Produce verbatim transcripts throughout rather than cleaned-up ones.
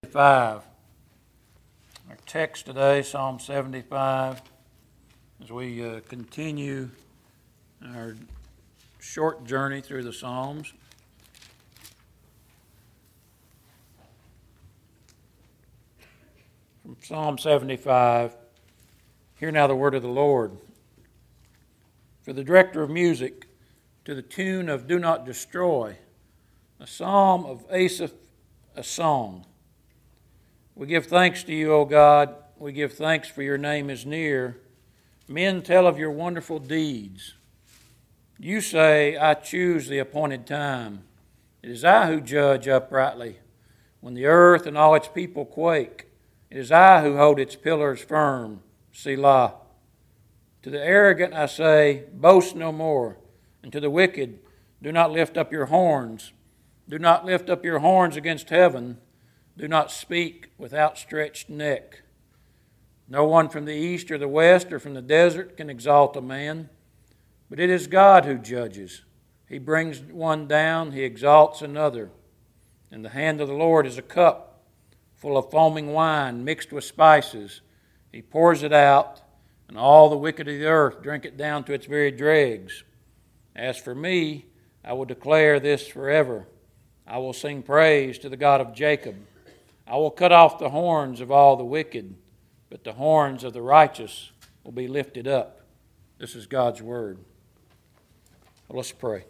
Five. Our text today, Psalm seventy-five, as we uh, continue our short journey through the Psalms. From Psalm seventy-five, hear now the word of the Lord. For the director of music, to the tune of Do Not Destroy, a psalm of Asaph, a song. We give thanks to you, O God. We give thanks for your name is near. Men tell of your wonderful deeds. You say, I choose the appointed time. It is I who judge uprightly. When the earth and all its people quake, it is I who hold its pillars firm. Selah. To the arrogant I say, boast no more. And to the wicked, do not lift up your horns. Do not lift up your horns against heaven. Do not speak with outstretched neck. No one from the east or the west or from the desert can exalt a man, but it is God who judges. He brings one down, he exalts another. In the hand of the Lord is a cup full of foaming wine mixed with spices. He pours it out, and all the wicked of the earth drink it down to its very dregs. As for me, I will declare this forever. I will sing praise to the God of Jacob. I will cut off the horns of all the wicked, but the horns of the righteous will be lifted up. This is God's word. Well, let's pray.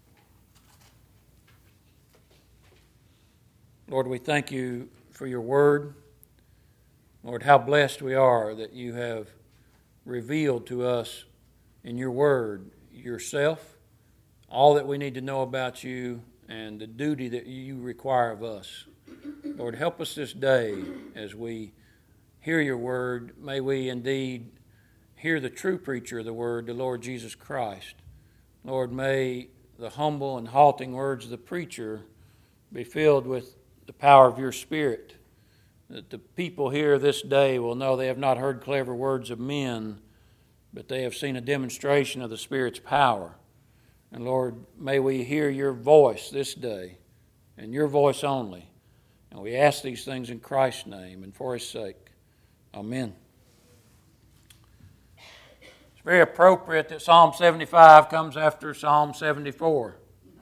Lord, we thank you for your word. Lord, how blessed we are that you have revealed to us in your word yourself, all that we need to know about you, and the duty that you require of us. Lord, help us this day as we hear your word. May we indeed hear the true preacher of the word, the Lord Jesus Christ. Lord, may the humble and halting words of the preacher be filled with the power of your Spirit, that the people here this day will know they have not heard clever words of men, but they have seen a demonstration of the Spirit's power. And Lord, may we hear your voice this day, and your voice only. And we ask these things in Christ's name and for his sake. Amen. It's very appropriate that Psalm seventy-five comes after Psalm seventy-four.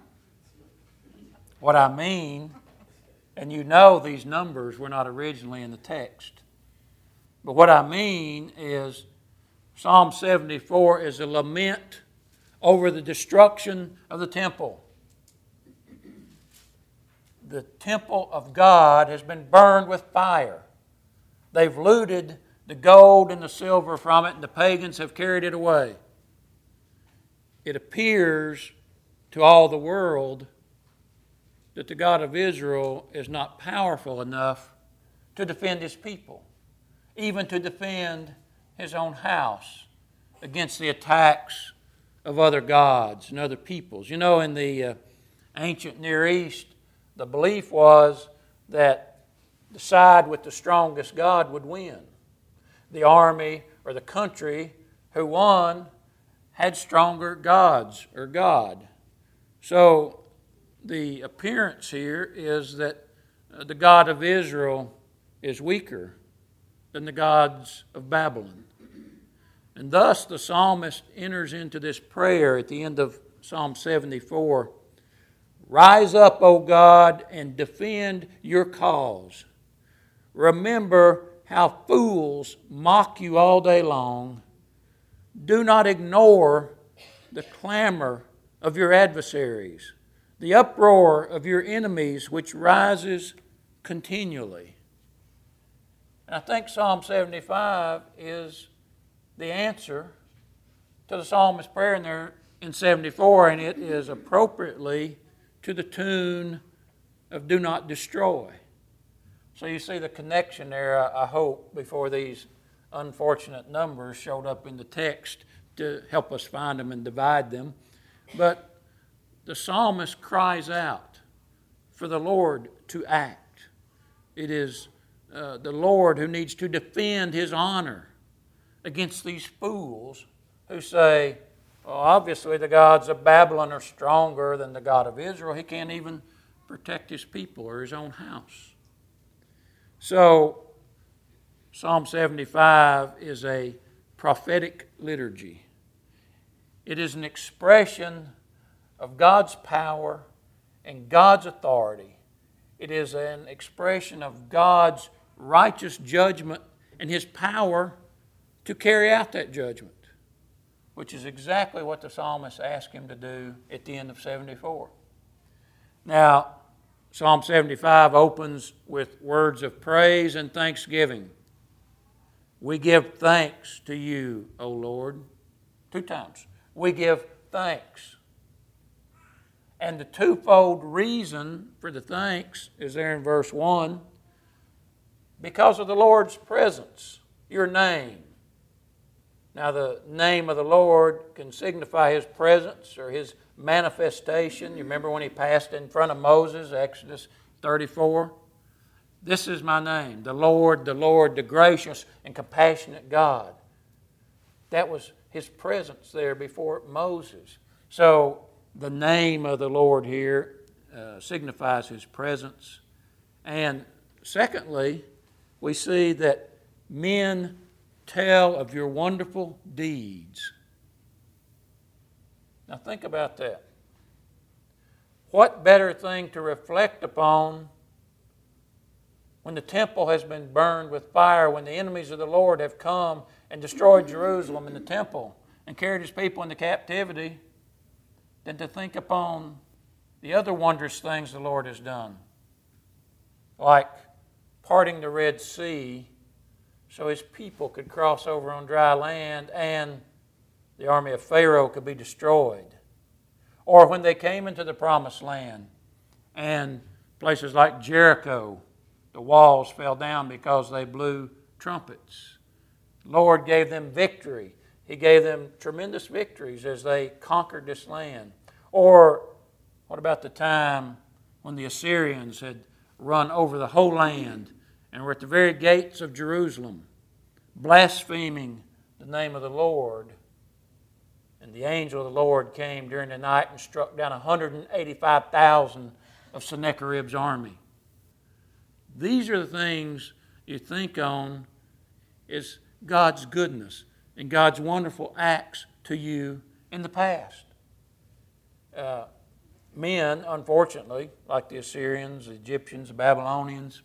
What I mean, and you know these numbers were not originally in the text, but what I mean is Psalm seventy-four is a lament over the destruction of the temple. The temple of God has been burned with fire. They've looted the gold and the silver from it, and the pagans have carried it away. It appears to all the world that the God of Israel is not powerful enough to defend his people, even to defend his own house against the attacks of other gods and other peoples. You know, in the uh, ancient Near East, the belief was that the side with the strongest god would win. The army or the country who won had stronger gods or God. So the appearance here is that the God of Israel is weaker than the gods of Babylon. And thus the psalmist enters into this prayer at the end of Psalm seventy-four. Rise up, O God, and defend your cause. Remember how fools mock you all day long. Do not ignore the clamor of your adversaries, the uproar of your enemies which rises continually. And I think Psalm seventy-five is the answer to the psalmist's prayer in there in seventy-four, and it is appropriately to the tune of Do Not Destroy. So you see the connection there, I hope, before these unfortunate numbers showed up in the text to help us find them and divide them. But the psalmist cries out for the Lord to act. It is uh, the Lord who needs to defend his honor against these fools who say, well, obviously the gods of Babylon are stronger than the God of Israel. He can't even protect his people or his own house. So, Psalm seventy-five is a prophetic liturgy. It is an expression of God's power and God's authority. It is an expression of God's righteous judgment and His power to carry out that judgment, which is exactly what the psalmist asked him to do at the end of seventy-four. Now, Psalm seventy-five opens with words of praise and thanksgiving. We give thanks to you, O Lord. Two times. We give thanks. And the twofold reason for the thanks is there in verse one. Because of the Lord's presence, your name. Now the name of the Lord can signify His presence or His manifestation. You remember when He passed in front of Moses, Exodus thirty-four? This is my name, the Lord, the Lord, the gracious and compassionate God. That was His presence there before Moses. So the name of the Lord here uh, signifies His presence. And secondly, we see that men tell of your wonderful deeds. Now think about that. What better thing to reflect upon when the temple has been burned with fire, when the enemies of the Lord have come and destroyed Jerusalem and the temple and carried His people into captivity, than to think upon the other wondrous things the Lord has done, like parting the Red Sea so His people could cross over on dry land and the army of Pharaoh could be destroyed. Or when they came into the Promised Land and places like Jericho, the walls fell down because they blew trumpets. The Lord gave them victory. He gave them tremendous victories as they conquered this land. Or what about the time when the Assyrians had run over the whole land and were at the very gates of Jerusalem, blaspheming the name of the Lord? And the angel of the Lord came during the night and struck down one hundred eighty-five thousand of Sennacherib's army. These are the things you think on is God's goodness and God's wonderful acts to you in the past. Uh, men, unfortunately, like the Assyrians, the Egyptians, the Babylonians,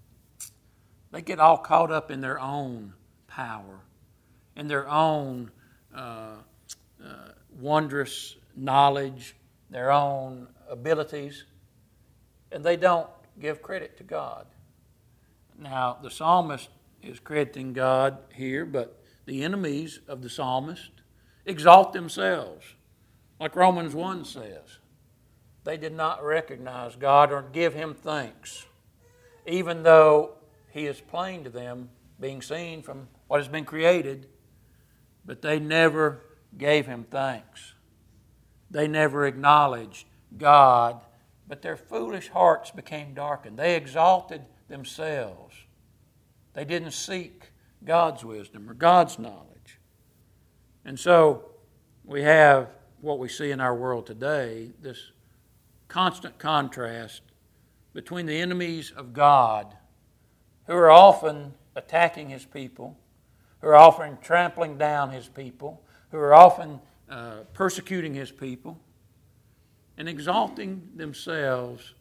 they get all caught up in their own power, in their own uh, uh, wondrous knowledge, their own abilities, and they don't give credit to God. Now, the psalmist is crediting God here, but the enemies of the psalmist exalt themselves. Like Romans one says, they did not recognize God or give Him thanks, even though He is plain to them, being seen from what has been created, but they never gave Him thanks. They never acknowledged God, but their foolish hearts became darkened. They exalted themselves. They didn't seek God's wisdom or God's knowledge. And so we have what we see in our world today, this constant contrast between the enemies of God, who are often attacking His people, who are often trampling down His people, who are often uh, persecuting His people, and exalting themselves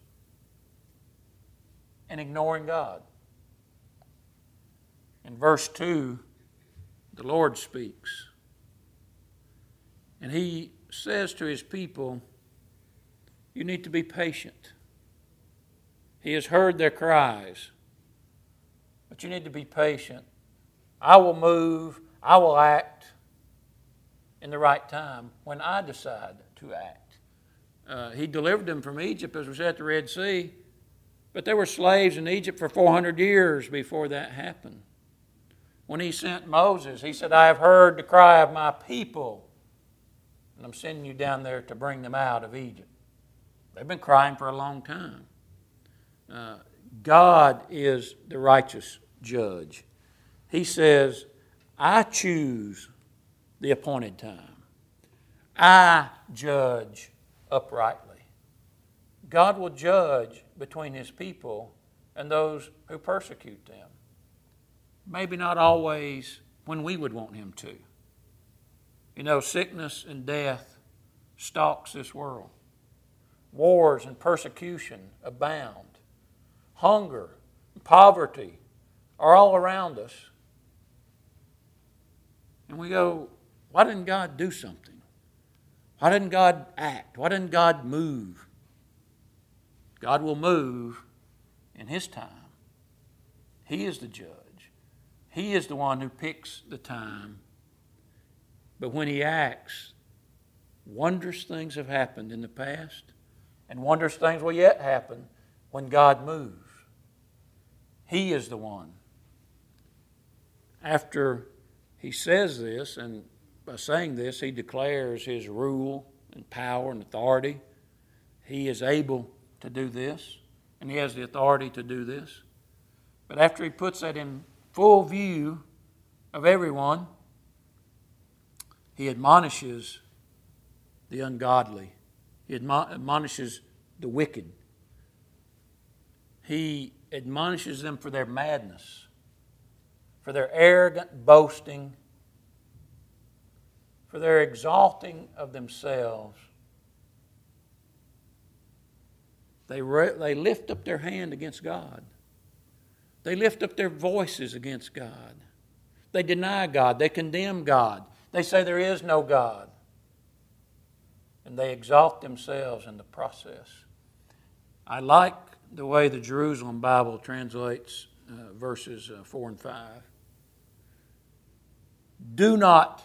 and ignoring God. In verse two, the Lord speaks. And He says to His people, you need to be patient. He has heard their cries, but you need to be patient. I will move, I will act in the right time when I decide to act. Uh, he delivered them from Egypt, as we said, at the Red Sea, but they were slaves in Egypt for four hundred years before that happened. When He sent Moses, He said, I have heard the cry of my people, and I'm sending you down there to bring them out of Egypt. They've been crying for a long time. Uh, God is the righteous judge. He says, I choose the appointed time. I judge uprightly. God will judge between His people and those who persecute them. Maybe not always when we would want him to. You know, sickness and death stalks this world. Wars and persecution abound. Hunger and poverty are all around us. And we go, why didn't God do something? Why didn't God act? Why didn't God move? God will move in His time. He is the judge. He is the one who picks the time. But when He acts, wondrous things have happened in the past, and wondrous things will yet happen when God moves. He is the one. After He says this, and by saying this, He declares His rule and power and authority. He is able to do this, and He has the authority to do this. But after He puts that in full view of everyone, He admonishes the ungodly. He admonishes the wicked. He admonishes them for their madness, for their arrogant boasting, for their exalting of themselves. They, re- they lift up their hand against God. They lift up their voices against God. They deny God. They condemn God. They say there is no God. And they exalt themselves in the process. I like the way the Jerusalem Bible translates uh, verses uh, four and five. Do not,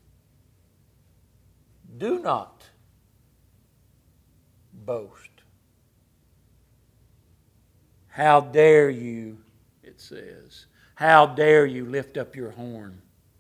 do not boast. How dare you, it says. How dare you lift up your horn?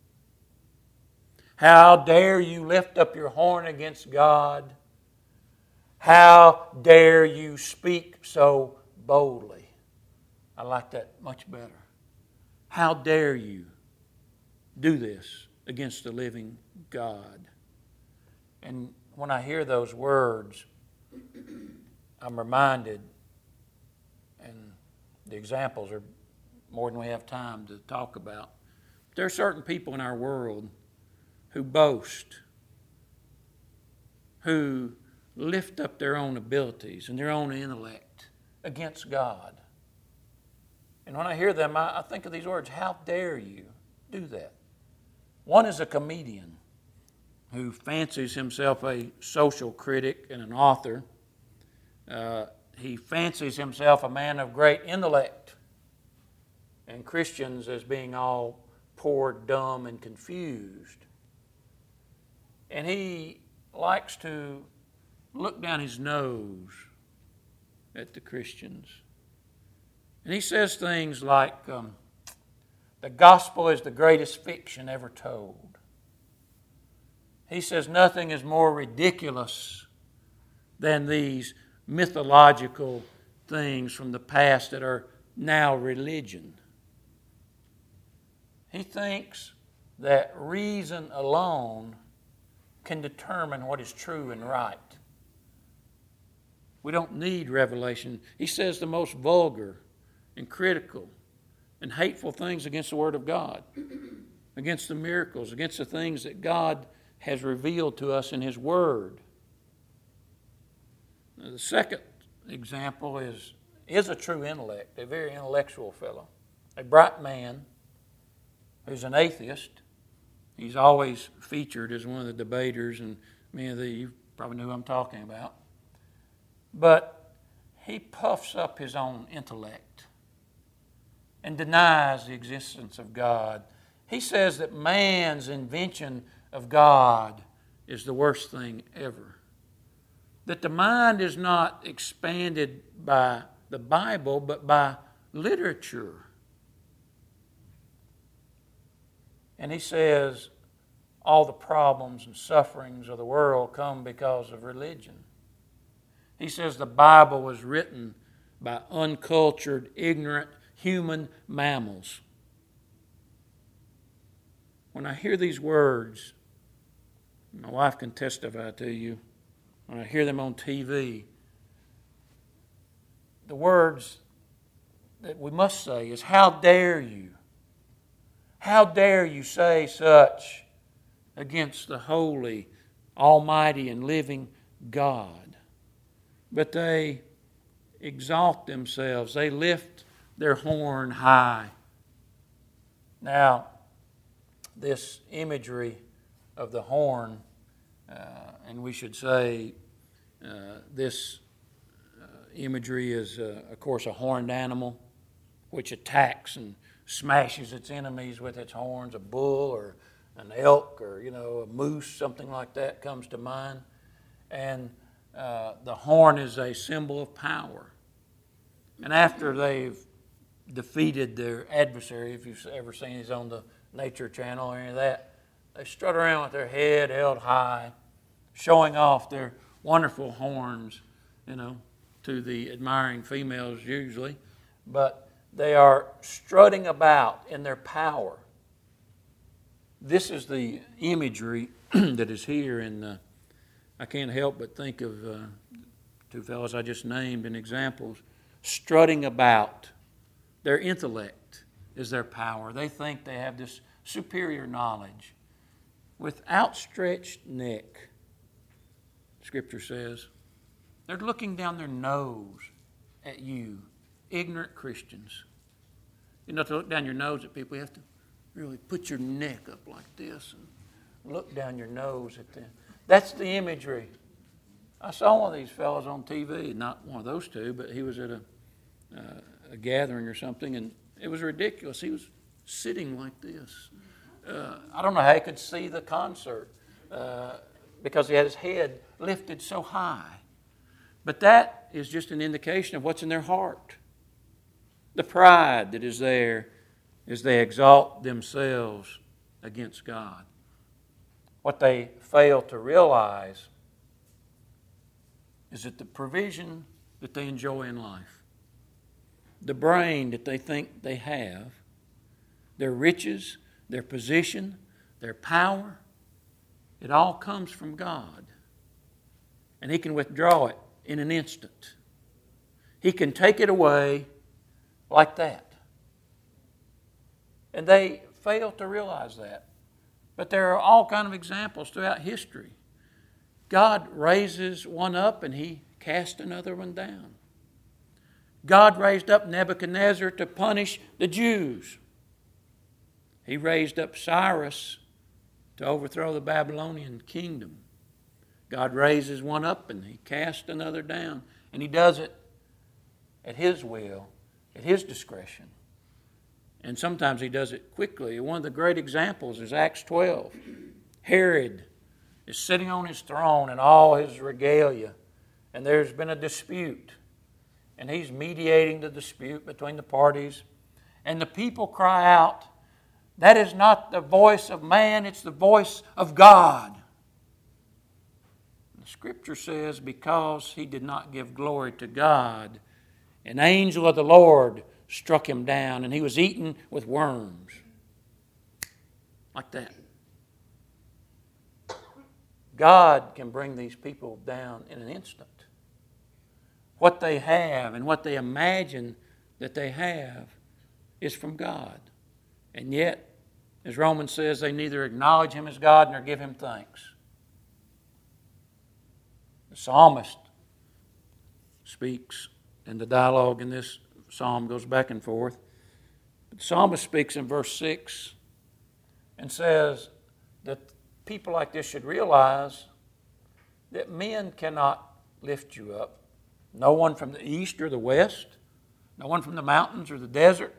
How dare you lift up your horn against God? How dare you speak so boldly? I like that much better. How dare you do this against the living God? And when I hear those words, I'm reminded, and the examples are more than we have time to talk about. There are certain people in our world who boast, who lift up their own abilities and their own intellect against God. And when I hear them, I, I think of these words, how dare you do that? One is a comedian who fancies himself a social critic and an author. Uh, he fancies himself a man of great intellect, and Christians as being all poor, dumb, and confused. And he likes to look down his nose at the Christians. And he says things like, um, the gospel is the greatest fiction ever told. He says nothing is more ridiculous than these mythological things from the past that are now religion. He thinks that reason alone can determine what is true and right. We don't need revelation. He says the most vulgar and critical and hateful things against the Word of God, against the miracles, against the things that God has revealed to us in His Word. Now, the second example is, is a true intellect, a very intellectual fellow, a bright man who's an atheist. He's always featured as one of the debaters, and many of you probably know who I'm talking about. But he puffs up his own intellect and denies the existence of God. He says that man's invention of God is the worst thing ever. That the mind is not expanded by the Bible, but by literature. And he says all the problems and sufferings of the world come because of religion. He says the Bible was written by uncultured, ignorant human mammals. When I hear these words, my wife can testify to you, when I hear them on T V, the words that we must say is, how dare you? How dare you say such against the holy, almighty, and living God? But they exalt themselves. They lift their horn high. Now, this imagery of the horn, uh, and we should say uh, this uh, imagery is, uh, of course, a horned animal which attacks and smashes its enemies with its horns. A bull or an elk or, you know, a moose, something like that comes to mind. And uh, the horn is a symbol of power. And after they've defeated their adversary, if you've ever seen these on the Nature Channel or any of that, they strut around with their head held high, showing off their wonderful horns, you know, to the admiring females usually. But they are strutting about in their power. This is the imagery that is here in, uh, I can't help but think of uh, two fellows I just named in examples, strutting about. Their intellect is their power. They think they have this superior knowledge. With outstretched neck, Scripture says, they're looking down their nose at you, ignorant Christians. You know, to look down your nose at people, you have to really put your neck up like this and look down your nose at them. That's the imagery. I saw one of these fellows on T V, not one of those two, but he was at a, uh, a gathering or something, and it was ridiculous. He was sitting like this. Uh, I don't know how he could see the concert uh, because he had his head lifted so high. But that is just an indication of what's in their heart. The pride that is there as they exalt themselves against God. What they fail to realize is that the provision that they enjoy in life, the brain that they think they have, their riches, their position, their power, it all comes from God. And He can withdraw it in an instant. He can take it away like that. And they fail to realize that. But there are all kinds of examples throughout history. God raises one up and He casts another one down. God raised up Nebuchadnezzar to punish the Jews. He raised up Cyrus to overthrow the Babylonian kingdom. God raises one up and He casts another down. And He does it at His will, at His discretion. And sometimes He does it quickly. One of the great examples is Acts twelve. Herod is sitting on his throne in all his regalia, and there's been a dispute. And he's mediating the dispute between the parties. And the people cry out, "That is not the voice of man, it's the voice of God." The Scripture says, because he did not give glory to God, an angel of the Lord struck him down, and he was eaten with worms. Like that. God can bring these people down in an instant. What they have and what they imagine that they have is from God. And yet, as Romans says, they neither acknowledge Him as God nor give Him thanks. The psalmist speaks, and the dialogue in this psalm goes back and forth. But the psalmist speaks in verse six and says that people like this should realize that men cannot lift you up. No one from the east or the west, no one from the mountains or the desert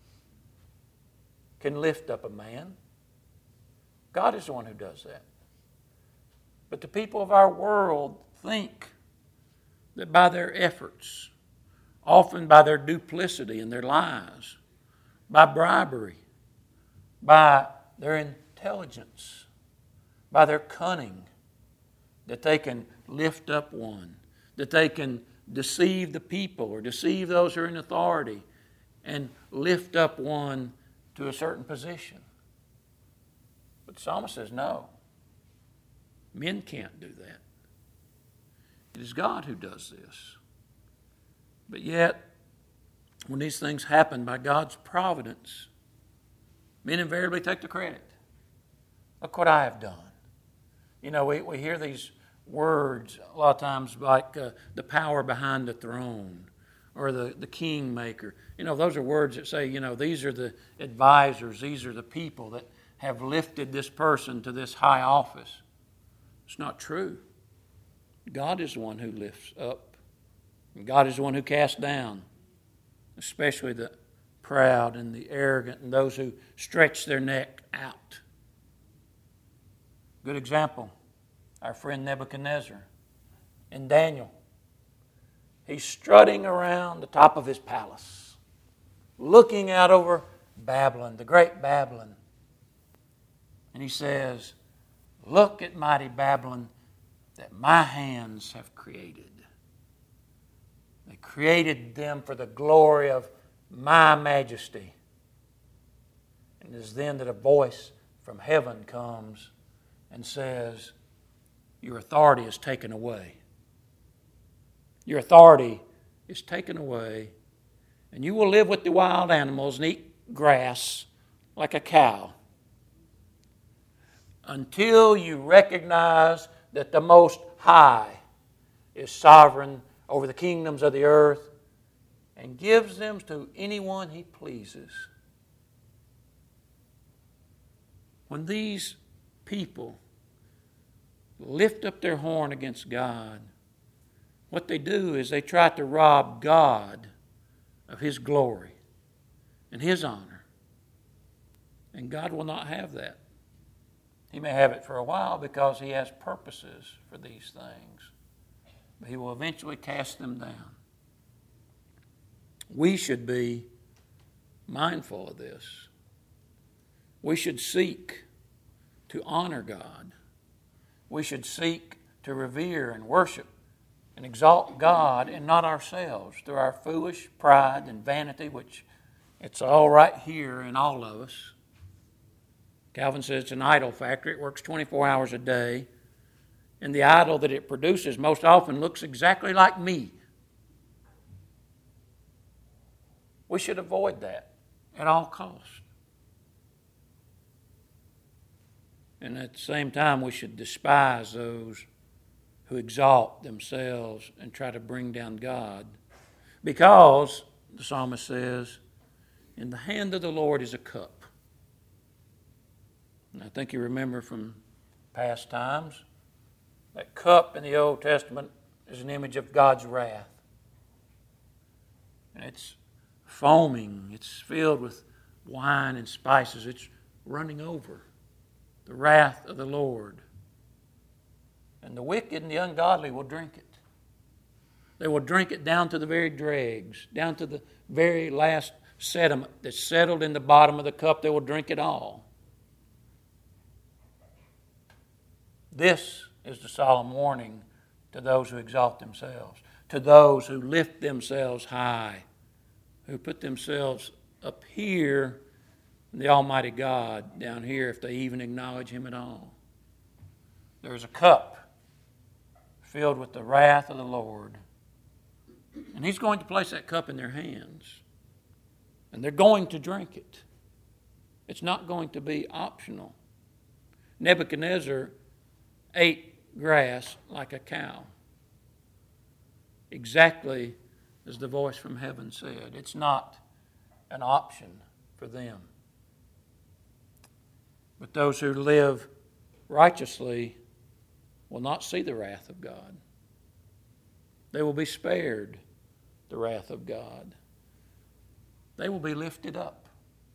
can lift up a man. God is the one who does that. But the people of our world think that by their efforts, often by their duplicity and their lies, by bribery, by their intelligence, by their cunning, that they can lift up one, that they can deceive the people or deceive those who are in authority and lift up one to a certain position. But the psalmist says, no, men can't do that. It is God who does this. But yet, when these things happen by God's providence, men invariably take the credit. Look what I have done. You know, we, we hear these words a lot of times like uh, the power behind the throne or the, the kingmaker. You know, those are words that say, you know, these are the advisors, these are the people that have lifted this person to this high office. It's not true. God is the one who lifts up. And God is the one who casts down, especially the proud and the arrogant and those who stretch their neck out. Good example, our friend Nebuchadnezzar in Daniel. He's strutting around the top of his palace, looking out over Babylon, the great Babylon. And he says, "Look at mighty Babylon that my hands have created. They created them for the glory of my majesty." And it is then that a voice from heaven comes and says, "Your authority is taken away. Your authority is taken away, and you will live with the wild animals and eat grass like a cow until you recognize that the Most High is sovereign over the kingdoms of the earth and gives them to anyone He pleases." When these people lift up their horn against God, what they do is they try to rob God of His glory and His honor. And God will not have that. He may have it for a while because He has purposes for these things, but He will eventually cast them down. We should be mindful of this. We should seek to honor God. We should seek to revere and worship and exalt God and not ourselves through our foolish pride and vanity, which it's all right here in all of us. Calvin says it's an idol factory. It works twenty-four hours a day. And the idol that it produces most often looks exactly like me. We should avoid that at all costs. And at the same time, we should despise those who exalt themselves and try to bring down God. Because, the psalmist says, in the hand of the Lord is a cup. And I think you remember from past times, that cup in the Old Testament is an image of God's wrath. And it's foaming. It's filled with wine and spices. It's running over. The wrath of the Lord. And the wicked and the ungodly will drink it. They will drink it down to the very dregs, down to the very last sediment that's settled in the bottom of the cup. They will drink it all. This is the solemn warning to those who exalt themselves, to those who lift themselves high, who put themselves up here, the Almighty God down here, if they even acknowledge Him at all. There's a cup filled with the wrath of the Lord. And He's going to place that cup in their hands. And they're going to drink it. It's not going to be optional. Nebuchadnezzar ate grass like a cow. Exactly as the voice from heaven said. It's not an option for them. But those who live righteously will not see the wrath of God. They will be spared the wrath of God. They will be lifted up.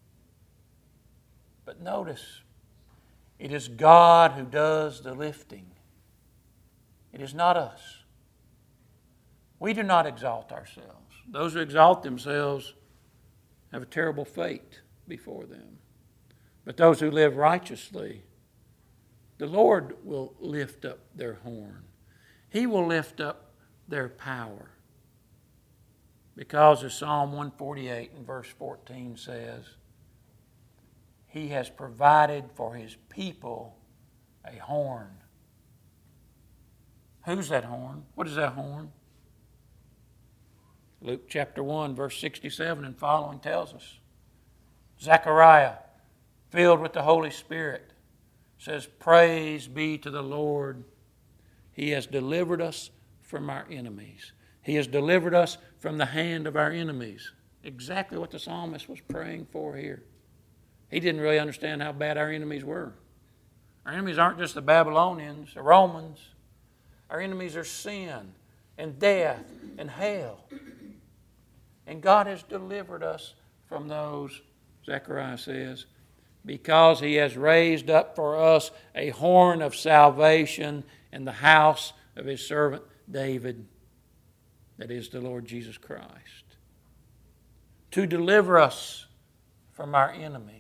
But notice, it is God who does the lifting. It is not us. We do not exalt ourselves. Those who exalt themselves have a terrible fate before them. But those who live righteously, the Lord will lift up their horn. He will lift up their power. Because as Psalm one forty-eight and verse fourteen says, He has provided for His people a horn. Who's that horn? What is that horn? Luke chapter one, verse sixty-seven and following tells us. Zechariah, filled with the Holy Spirit, says, "Praise be to the Lord. He has delivered us from our enemies. He has delivered us from the hand of our enemies." Exactly what the psalmist was praying for here. He didn't really understand how bad our enemies were. Our enemies aren't just the Babylonians, the Romans. Our enemies are sin and death and hell. And God has delivered us from those, Zechariah says, because He has raised up for us a horn of salvation in the house of His servant David, that is the Lord Jesus Christ, to deliver us from our enemies,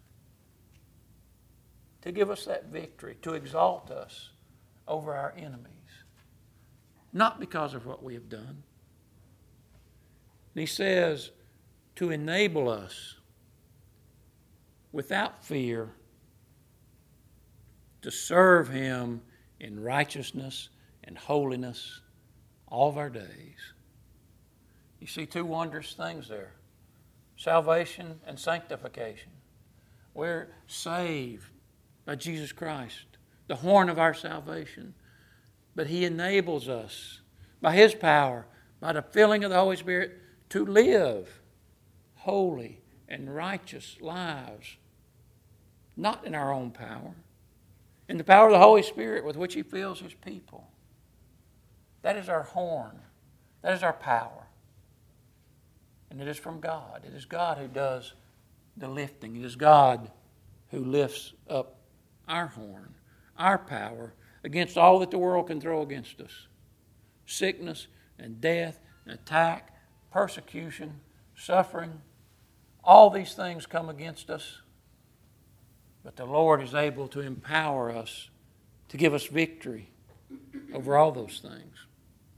to give us that victory, to exalt us over our enemies, not because of what we have done. And He says to enable us without fear to serve Him in righteousness and holiness all of our days. You see two wondrous things there: salvation and sanctification. We're saved by Jesus Christ, the horn of our salvation. But He enables us by His power, by the filling of the Holy Spirit, to live holy and righteous lives, not in our own power, in the power of the Holy Spirit with which He fills His people. That is our horn. That is our power. And it is from God. It is God who does the lifting. It is God who lifts up our horn, our power, against all that the world can throw against us. Sickness and death and attack, persecution, suffering, all these things come against us. But the Lord is able to empower us to give us victory over all those things.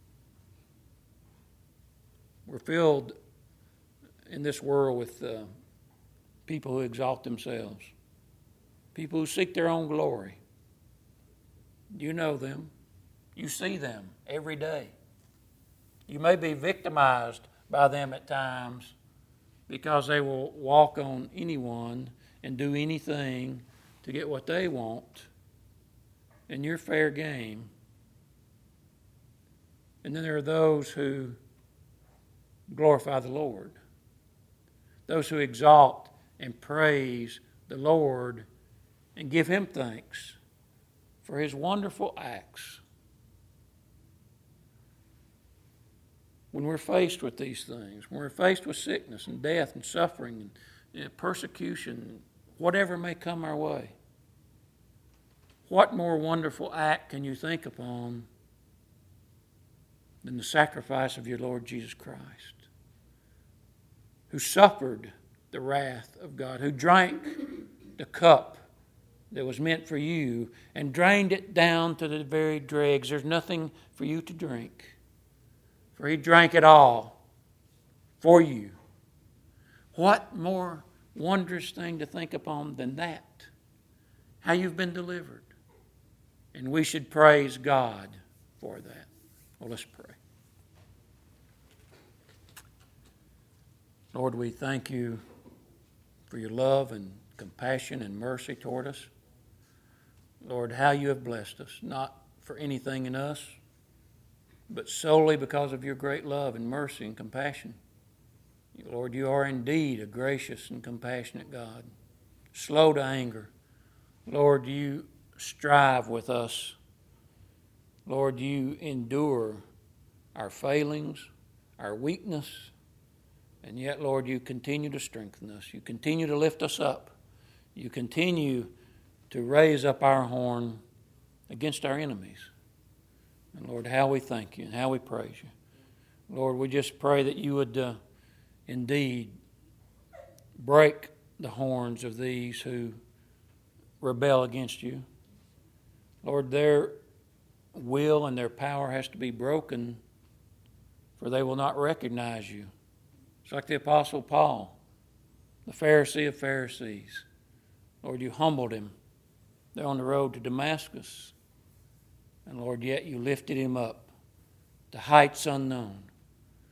We're filled in this world with uh, people who exalt themselves, people who seek their own glory. You know them. You see them every day. You may be victimized by them at times because they will walk on anyone and do anything to get what they want, and you're fair game. And then there are those who glorify the Lord, those who exalt and praise the Lord and give Him thanks for His wonderful acts. When we're faced with these things, when we're faced with sickness and death and suffering and you know, persecution, whatever may come our way, what more wonderful act can you think upon than the sacrifice of your Lord Jesus Christ, who suffered the wrath of God, who drank the cup that was meant for you and drained it down to the very dregs. There's nothing for you to drink, for He drank it all for you. What more wondrous thing to think upon than that? How you've been delivered. And we should praise God for that. Well, let's pray. Lord, we thank You for Your love and compassion and mercy toward us. Lord, how You have blessed us, not for anything in us, but solely because of Your great love and mercy and compassion. Lord, You are indeed a gracious and compassionate God, slow to anger. Lord, You strive with us. Lord, You endure our failings, our weakness, and yet, Lord, You continue to strengthen us. You continue to lift us up. You continue to raise up our horn against our enemies. And Lord, how we thank You and how we praise You. Lord, we just pray that You would uh, indeed break the horns of these who rebel against You. Lord, their will and their power has to be broken, for they will not recognize You. It's like the Apostle Paul, the Pharisee of Pharisees. Lord, You humbled him. They're on the road to Damascus. And Lord, yet You lifted him up to heights unknown.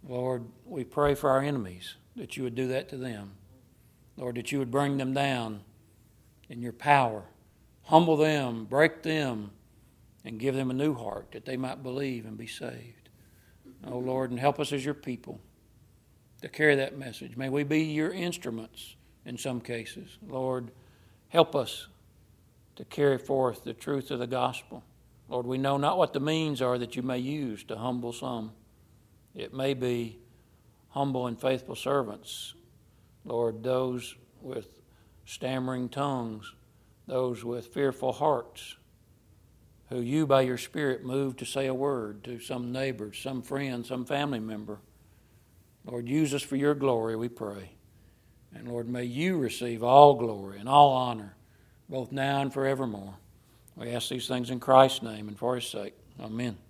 Lord, we pray for our enemies, that you would do that to them. Lord, that you would bring them down in your power. Humble them, break them, and give them a new heart that they might believe and be saved. Oh, Lord, and help us as your people to carry that message. May we be your instruments in some cases. Lord, help us to carry forth the truth of the gospel. Lord, we know not what the means are that you may use to humble some. It may be humble and faithful servants. Lord, those with stammering tongues, those with fearful hearts, who you by your Spirit move to say a word to some neighbor, some friend, some family member. Lord, use us for your glory, we pray. And Lord, may you receive all glory and all honor, both now and forevermore. We ask these things in Christ's name and for his sake. Amen.